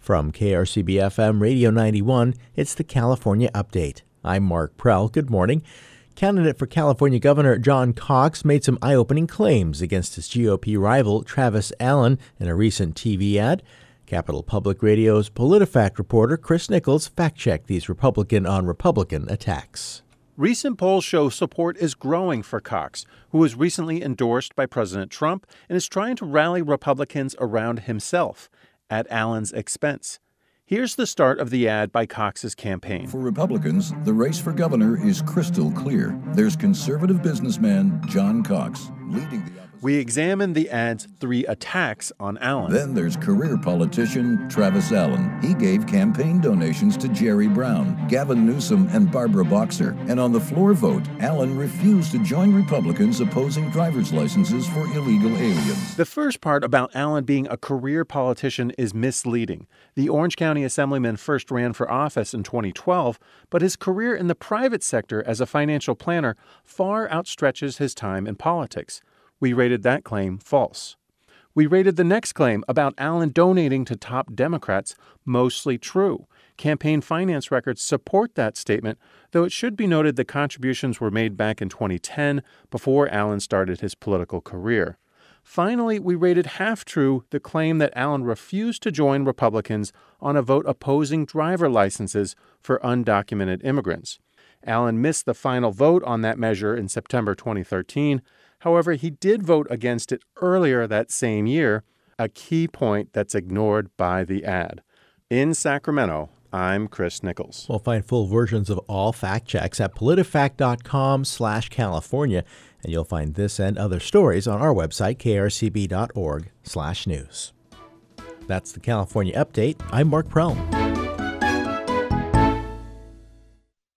From KRCB-FM Radio 91, it's the California Update. I'm Mark Prell. Good morning. Candidate for California Governor John Cox made some eye-opening claims against his GOP rival Travis Allen in a recent TV ad. Capital Public Radio's PolitiFact reporter Chris Nichols fact-checked these Republican-on-Republican attacks. Recent polls show support is growing for Cox, who was recently endorsed by President Trump and is trying to rally Republicans around himself at Allen's expense. Here's the start of the ad by Cox's campaign. For Republicans, the race for governor is crystal clear. There's conservative businessman John Cox leading the opposition. We examined the ad's 3 attacks on Allen. Then there's career politician Travis Allen. He gave campaign donations to Jerry Brown, Gavin Newsom, and Barbara Boxer. And on the floor vote, Allen refused to join Republicans opposing driver's licenses for illegal aliens. The first part about Allen being a career politician is misleading. The Orange County Assemblyman first ran for office in 2012, but his career in the private sector as a financial planner far outstretches his time in politics. We rated that claim false. We rated the next claim about Allen donating to top Democrats mostly true. Campaign finance records support that statement, though it should be noted the contributions were made back in 2010, before Allen started his political career. Finally, we rated half true the claim that Allen refused to join Republicans on a vote opposing driver licenses for undocumented immigrants. Allen missed the final vote on that measure in September 2013. However, he did vote against it earlier that same year, a key point that's ignored by the ad. In Sacramento, I'm Chris Nichols. We'll find full versions of all fact checks at politifact.com/California, and you'll find this and other stories on our website, krcb.org/news. That's the California Update. I'm Mark Prell.